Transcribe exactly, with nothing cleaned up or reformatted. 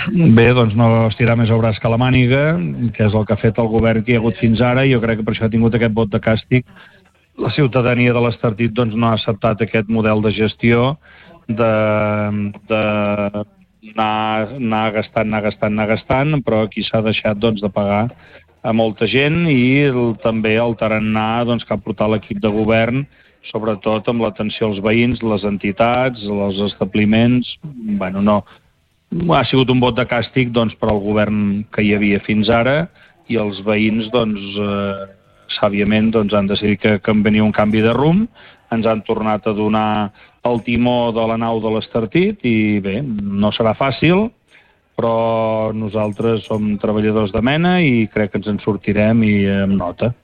Bé, doncs no estirar més el braç que la màniga, que és el que ha fet el govern que hi ha hagut fins ara, i jo crec que per això ha tingut aquest vot de càstig. La ciutadania de l'Estartit doncs, no ha acceptat aquest model de gestió de, de anar, anar gastant, anar gastant, anar gastant, però aquí s'ha deixat doncs, de pagar a molta gent i el, també el tarannà doncs, que ha portat l'equip de govern, sobretot amb l'atenció als veïns, les entitats, els establiments. Bueno, no, ha sigut un vot de càstig doncs, per al govern que hi havia fins ara, i els veïns doncs, eh, sàviament doncs, han decidit que, que en venia un canvi de rumb, ens han tornat a donar el timó de la nau de l'Estartit i bé, no serà fàcil, però nosaltres som treballadors de mena i crec que ens en sortirem i amb nota.